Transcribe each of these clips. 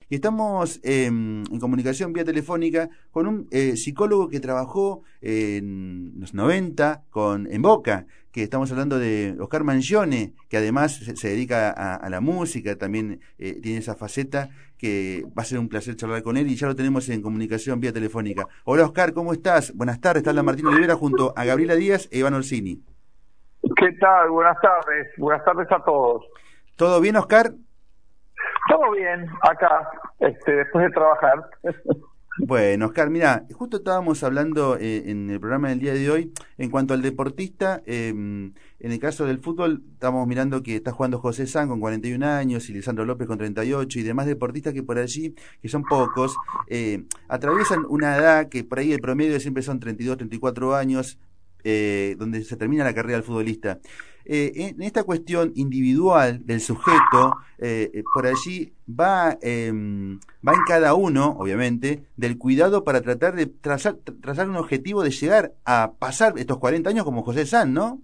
Y estamos en comunicación vía telefónica con un psicólogo que trabajó en los 90 en Boca, que estamos hablando de Oscar Mangione, que además se dedica a la música, también tiene esa faceta, que va a ser un placer charlar con él y ya lo tenemos en comunicación vía telefónica. Hola Oscar, ¿cómo estás? Buenas tardes, está la Martín Olivera junto a Gabriela Díaz e Iván Orsini. ¿Qué tal? Buenas tardes a todos. ¿Todo bien, Oscar? Todo bien, acá, después de trabajar. Bueno, Oscar, mira, justo estábamos hablando en el programa del día de hoy, en cuanto al deportista, en el caso del fútbol, estamos mirando que está jugando José San con 41 años y Lisandro López con 38 y demás deportistas que por allí, que son pocos, atraviesan una edad que por ahí el promedio siempre son 32, 34 años, donde se termina la carrera del futbolista. En esta cuestión individual del sujeto, por allí va en cada uno, obviamente, del cuidado para tratar de trazar un objetivo de llegar a pasar estos 40 años como José San, ¿no?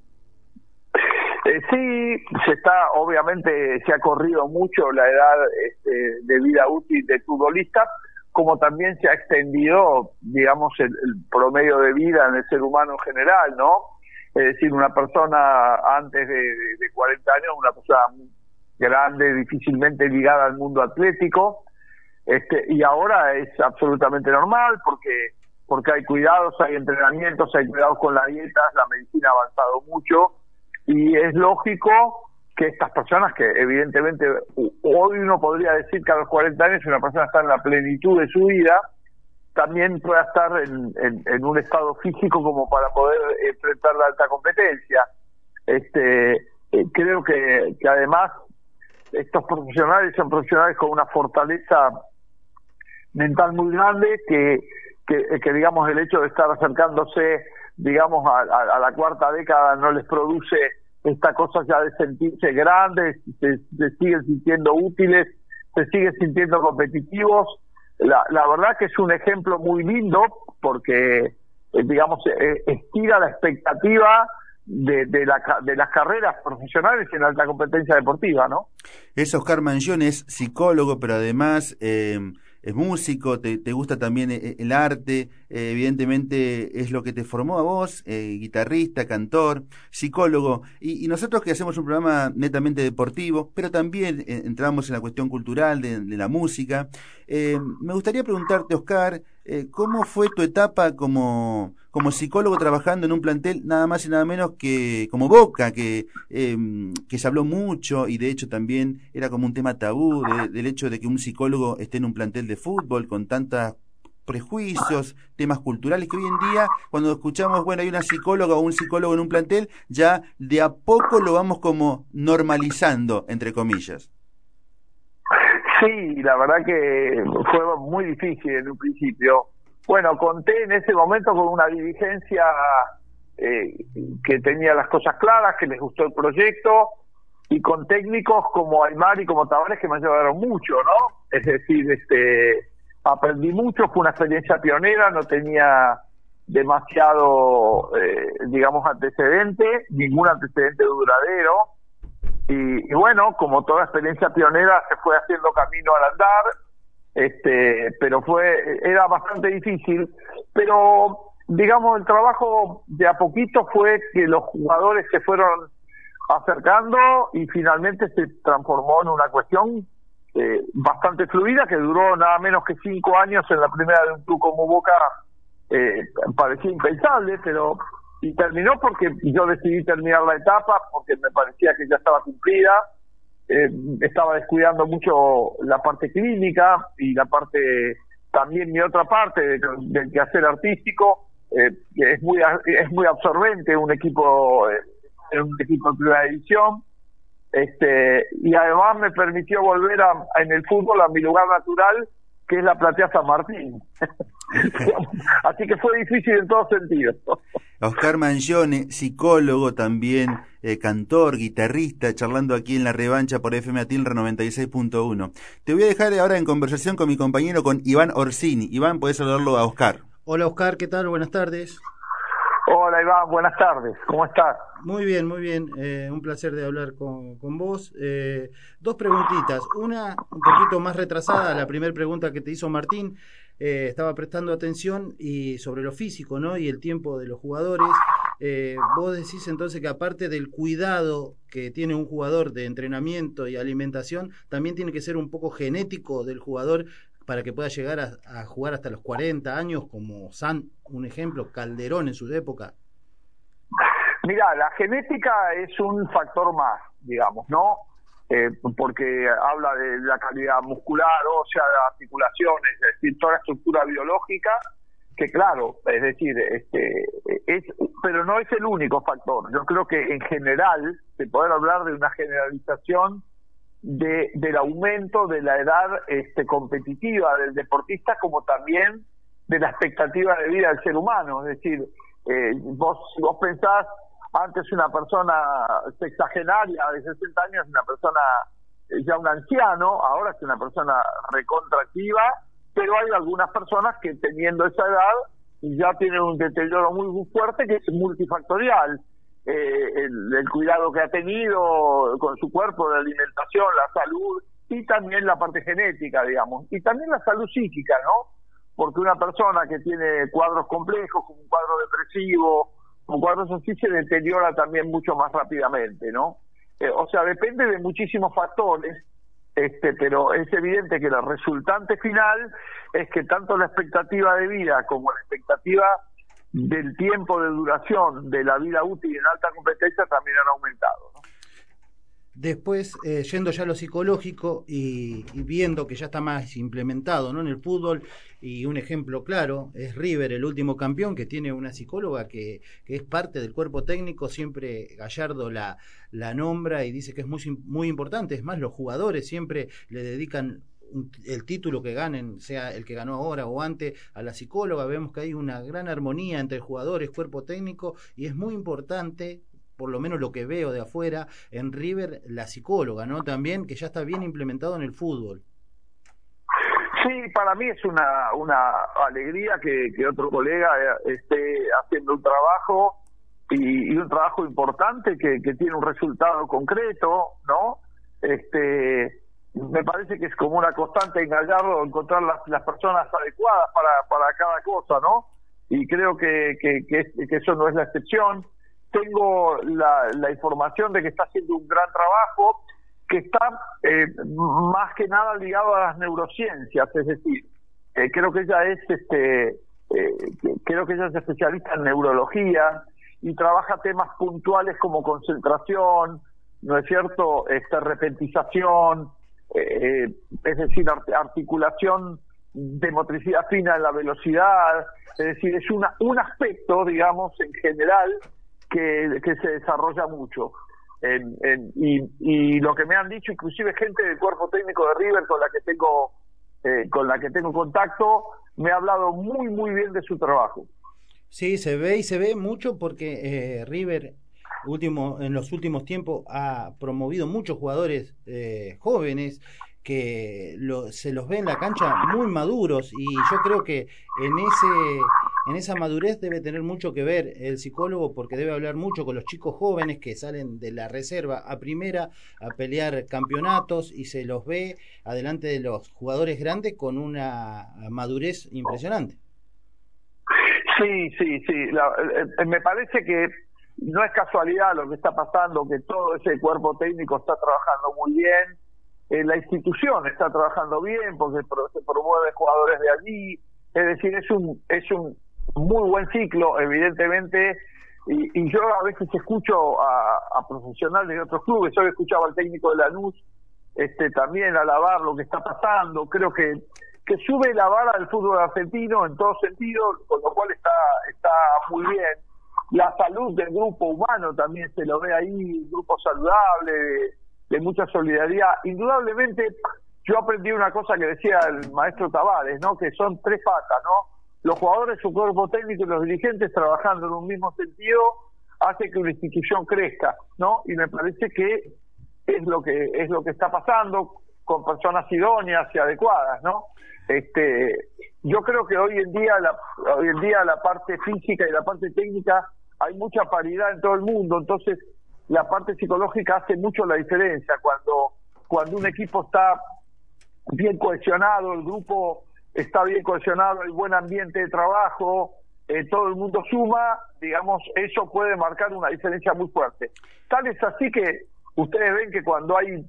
Sí, obviamente se ha corrido mucho la edad de vida útil del futbolista, como también se ha extendido, digamos, el promedio de vida en el ser humano en general, ¿no? Es decir, una persona antes de 40 años, una persona grande, difícilmente ligada al mundo atlético, y ahora es absolutamente normal porque hay cuidados, hay entrenamientos, hay cuidados con las dietas, la medicina ha avanzado mucho, y es lógico que estas personas que evidentemente hoy uno podría decir que a los 40 años una persona está en la plenitud de su vida, también pueda estar en un estado físico como para poder enfrentar la alta competencia. Creo que además estos profesionales son profesionales con una fortaleza mental muy grande que digamos el hecho de estar acercándose digamos a la cuarta década no les produce esta cosa ya de sentirse grandes, se siguen sintiendo útiles, se siguen sintiendo competitivos. La verdad que es un ejemplo muy lindo porque, digamos, estira la expectativa de las carreras profesionales en alta competencia deportiva, ¿no? Es Oscar Mangione, es psicólogo, pero además es músico, te gusta también el arte, evidentemente es lo que te formó a vos, guitarrista, cantor, psicólogo, y nosotros que hacemos un programa netamente deportivo, pero también entramos en la cuestión cultural de la música. Me gustaría preguntarte, Oscar, ¿cómo fue tu etapa como psicólogo trabajando en un plantel nada más y nada menos que como Boca, que se habló mucho y de hecho también era como un tema tabú del hecho de que un psicólogo esté en un plantel de fútbol con tantos prejuicios, temas culturales que hoy en día cuando escuchamos, bueno, hay una psicóloga o un psicólogo en un plantel, ya de a poco lo vamos como normalizando, entre comillas. Sí, la verdad que fue muy difícil en un principio. Bueno, conté en ese momento con una dirigencia que tenía las cosas claras, que les gustó el proyecto, y con técnicos como Aymar y como Tavares que me ayudaron mucho, ¿no? Es decir, aprendí mucho, fue una experiencia pionera, no tenía demasiado, digamos, antecedente, ningún antecedente duradero. Y bueno, como toda experiencia pionera se fue haciendo camino al andar, pero era bastante difícil, pero digamos el trabajo de a poquito fue que los jugadores se fueron acercando y finalmente se transformó en una cuestión bastante fluida que duró nada menos que 5 años en la primera de un club como Boca, parecía impensable, y terminó porque yo decidí terminar la etapa porque me parecía que ya estaba cumplida, estaba descuidando mucho la parte clínica y la parte, también mi otra parte del quehacer artístico, que es muy absorbente un equipo de primera división, y además me permitió volver en el fútbol a mi lugar natural, que es la platea San Martín. Así que fue difícil en todos sentidos. Oscar Mangione, psicólogo también, cantor, guitarrista, charlando aquí en La Revancha por FM Atilra 96.1. Te voy a dejar ahora en conversación con mi compañero, con Iván Orsini. Iván, podés saludarlo a Oscar. Hola Oscar, ¿qué tal? Buenas tardes. Hola Hola Iván, buenas tardes, ¿cómo estás? Muy bien, muy bien. Un placer de hablar con vos. Dos preguntitas. Una, un poquito más retrasada, la primera pregunta que te hizo Martín. Estaba prestando atención y sobre lo físico, ¿no? Y el tiempo de los jugadores. Vos decís entonces que aparte del cuidado que tiene un jugador de entrenamiento y alimentación, también tiene que ser un poco genético del jugador para que pueda llegar a jugar hasta los 40 años, como un ejemplo, Calderón en su época. Mira, la genética es un factor más, digamos, ¿no? Porque habla de la calidad muscular, ósea, de articulaciones, es decir, toda la estructura biológica, que claro, es decir, pero no es el único factor. Yo creo que en general, se puede hablar de una generalización del aumento de la edad competitiva del deportista, como también de la expectativa de vida del ser humano. Es decir, vos pensás, antes una persona sexagenaria de 60 años, una persona ya un anciano, ahora es una persona recontractiva, pero hay algunas personas que teniendo esa edad ya tienen un deterioro muy fuerte que es multifactorial. El cuidado que ha tenido con su cuerpo, la alimentación, la salud y también la parte genética, digamos, y también la salud psíquica, ¿no? Porque una persona que tiene cuadros complejos, como un cuadro depresivo, como cuadros así, se deteriora también mucho más rápidamente, ¿no? O sea, depende de muchísimos factores, pero es evidente que el resultante final es que tanto la expectativa de vida como la expectativa del tiempo de duración de la vida útil en alta competencia también han aumentado, ¿no? Después, yendo ya a lo psicológico y viendo que ya está más implementado, ¿no?, en el fútbol, y un ejemplo claro es River, el último campeón, que tiene una psicóloga que es parte del cuerpo técnico. Siempre Gallardo la nombra y dice que es muy importante. Es más, los jugadores siempre le dedican el título que ganen, sea el que ganó ahora o antes, a la psicóloga. Vemos que hay una gran armonía entre jugadores, cuerpo técnico, y es muy importante, por lo menos lo que veo de afuera, en River, la psicóloga, ¿no? También, que ya está bien implementado en el fútbol. Sí, para mí es una alegría que otro colega esté haciendo un trabajo y un trabajo importante que tiene un resultado concreto, ¿no? Me parece que es como una constante en Gallardo encontrar las personas adecuadas para cada cosa, ¿no? Y creo que eso no es la excepción. Tengo la información de que está haciendo un gran trabajo, que está más que nada ligado a las neurociencias, es decir, creo que ella es especialista en neurología y trabaja temas puntuales como concentración, ¿no es cierto?, repentización, es decir, articulación de motricidad fina en la velocidad. Es decir, es un aspecto, digamos, en general que se desarrolla mucho. Y lo que me han dicho, inclusive gente del cuerpo técnico de River con la que tengo contacto, me ha hablado muy bien de su trabajo. Sí, se ve mucho porque River en los últimos tiempos ha promovido muchos jugadores jóvenes que se los ve en la cancha muy maduros, y yo creo que en esa madurez debe tener mucho que ver el psicólogo, porque debe hablar mucho con los chicos jóvenes que salen de la reserva a primera a pelear campeonatos, y se los ve adelante de los jugadores grandes con una madurez impresionante. Sí, me parece que no es casualidad lo que está pasando, que todo ese cuerpo técnico está trabajando muy bien, la institución está trabajando bien porque se promueven jugadores de allí. Es decir, es un muy buen ciclo, evidentemente, y yo a veces escucho a profesionales de otros clubes. Hoy escuchaba al técnico de Lanús también alabar lo que está pasando. Creo que sube la vara del fútbol argentino en todo sentido, con lo cual está muy bien. La salud del grupo humano también se lo ve ahí, un grupo saludable, de mucha solidaridad. Indudablemente, yo aprendí una cosa que decía el maestro Tavares, ¿no?, que son tres patas, ¿no? Los jugadores, su cuerpo técnico y los dirigentes trabajando en un mismo sentido hace que una institución crezca, ¿no? Y me parece que es lo que está pasando, con personas idóneas y adecuadas, ¿no? Yo creo que hoy en día la parte física y la parte técnica hay mucha paridad en todo el mundo, entonces la parte psicológica hace mucho la diferencia. Cuando un equipo está bien cohesionado, el grupo está bien cohesionado, hay buen ambiente de trabajo, todo el mundo suma, digamos, eso puede marcar una diferencia muy fuerte. Tal es así que ustedes ven que cuando hay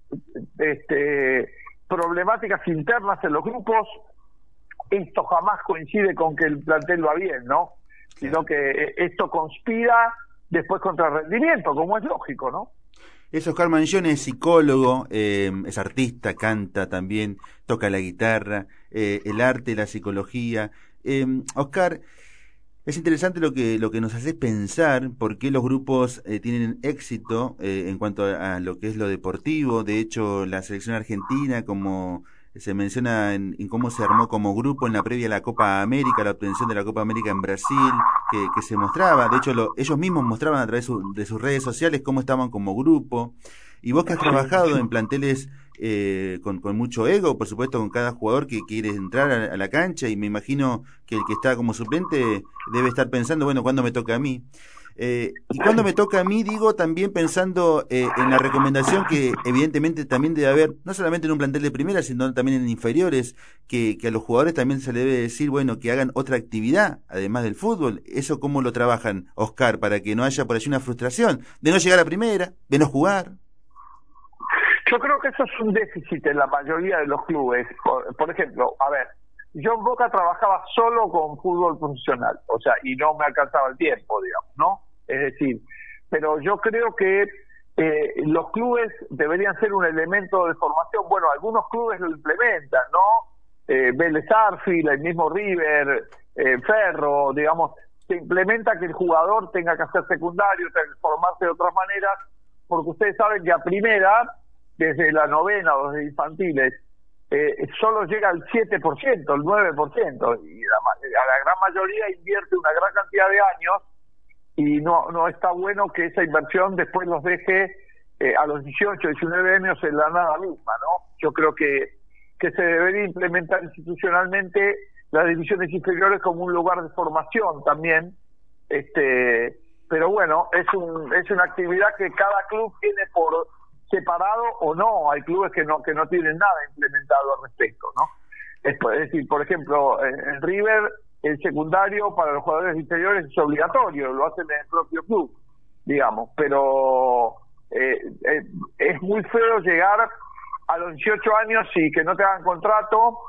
problemáticas internas en los grupos, esto jamás coincide con que el plantel va bien, ¿no? Sino que esto conspira después contra el rendimiento, como es lógico, ¿no? Oscar Mangione es psicólogo, es artista, canta también, toca la guitarra, el arte, la psicología. Oscar, es interesante lo que nos haces pensar por qué los grupos tienen éxito en cuanto a lo que es lo deportivo. De hecho, la selección argentina, como se menciona en cómo se armó como grupo en la previa a la Copa América, la obtención de la Copa América en Brasil, que se mostraba. De hecho, ellos mismos mostraban a través de sus redes sociales cómo estaban como grupo. Y vos que has trabajado en planteles con mucho ego, por supuesto, con cada jugador que quiere entrar a la cancha, y me imagino que el que está como suplente debe estar pensando, bueno, ¿cuándo me toca a mí? Y cuando me toca a mí, digo, también pensando en la recomendación que evidentemente también debe haber, no solamente en un plantel de primera, sino también en inferiores, que a los jugadores también se les debe decir, bueno, que hagan otra actividad, además del fútbol. ¿Eso cómo lo trabajan, Oscar, para que no haya por allí una frustración de no llegar a primera, de no jugar? Yo creo que eso es un déficit en la mayoría de los clubes. Por ejemplo, a ver, yo en Boca trabajaba solo con fútbol profesional, o sea, y no me alcanzaba el tiempo, digamos, ¿no? Es decir, pero yo creo que los clubes deberían ser un elemento de formación. Bueno, algunos clubes lo implementan, ¿no? Vélez Arfield, el mismo River, Ferro, digamos, se implementa que el jugador tenga que hacer secundario, tenga que formarse de otras maneras, porque ustedes saben que a primera, desde la novena o desde infantiles, solo llega al 7%, el 9%, y la gran mayoría invierte una gran cantidad de años, y no está bueno que esa inversión después los deje a los 18, 19 años en la nada misma, ¿no? Yo creo que se debería implementar institucionalmente las divisiones inferiores como un lugar de formación también, pero bueno, es una actividad que cada club tiene por separado o no. Hay clubes que no tienen nada implementado al respecto, ¿no? Es decir, por ejemplo, en River el secundario para los jugadores inferiores es obligatorio, lo hacen en el propio club, digamos, pero es muy feo llegar a los 18 años y que no te hagan contrato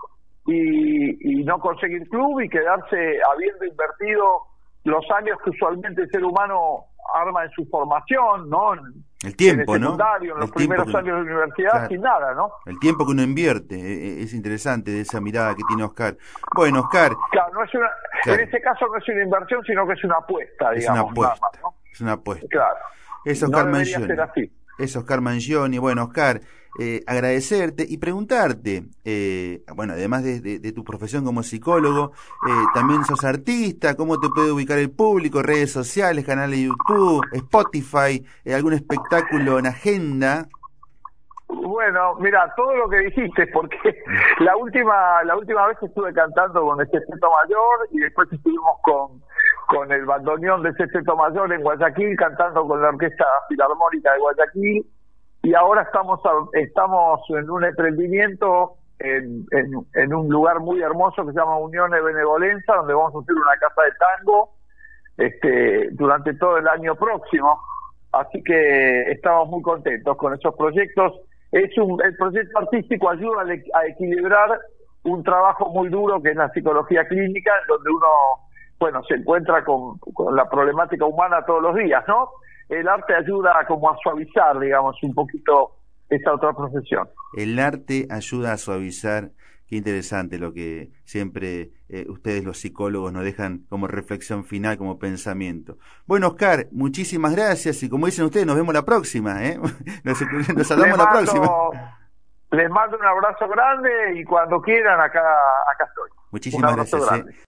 y no conseguir club y quedarse habiendo invertido los años que usualmente el ser humano arma en su formación, ¿no? El tiempo, en el secundario, ¿no? En los primeros años de universidad, claro, sin nada, ¿no? El tiempo que uno invierte, es interesante de esa mirada que tiene Oscar. Bueno, Oscar. Claro, no es claro, en ese caso no es una inversión, sino que es una apuesta, digamos. Es una apuesta, nada más, ¿no? Es una apuesta. Claro. Es Oscar no debería Mangione. ser así. Es Oscar Mangione. Bueno, Oscar, agradecerte y preguntarte, bueno, además de tu profesión como psicólogo, también sos artista. ¿Cómo te puede ubicar el público? Redes sociales, canal de YouTube, Spotify, algún espectáculo en agenda. Bueno, mira, todo lo que dijiste, porque la última vez estuve cantando con el Sexteto Mayor y después estuvimos con el bandoneón del Sexteto Mayor en Guayaquil, cantando con la Orquesta Filarmónica de Guayaquil, y ahora estamos en un emprendimiento en un lugar muy hermoso que se llama Unión de Benevolencia, donde vamos a hacer una casa de tango durante todo el año próximo. Así que estamos muy contentos con esos proyectos. El proyecto artístico ayuda a equilibrar un trabajo muy duro que es la psicología clínica, en donde uno, bueno, se encuentra con la problemática humana todos los días, ¿no? El arte ayuda como a suavizar, digamos, un poquito esa otra profesión. El arte ayuda a suavizar. Qué interesante lo que siempre ustedes los psicólogos nos dejan como reflexión final, como pensamiento. Bueno, Oscar, muchísimas gracias y como dicen ustedes, nos vemos la próxima, ¿eh? Nos hablamos la próxima. Les mando un abrazo grande y cuando quieran acá estoy. Muchísimas gracias.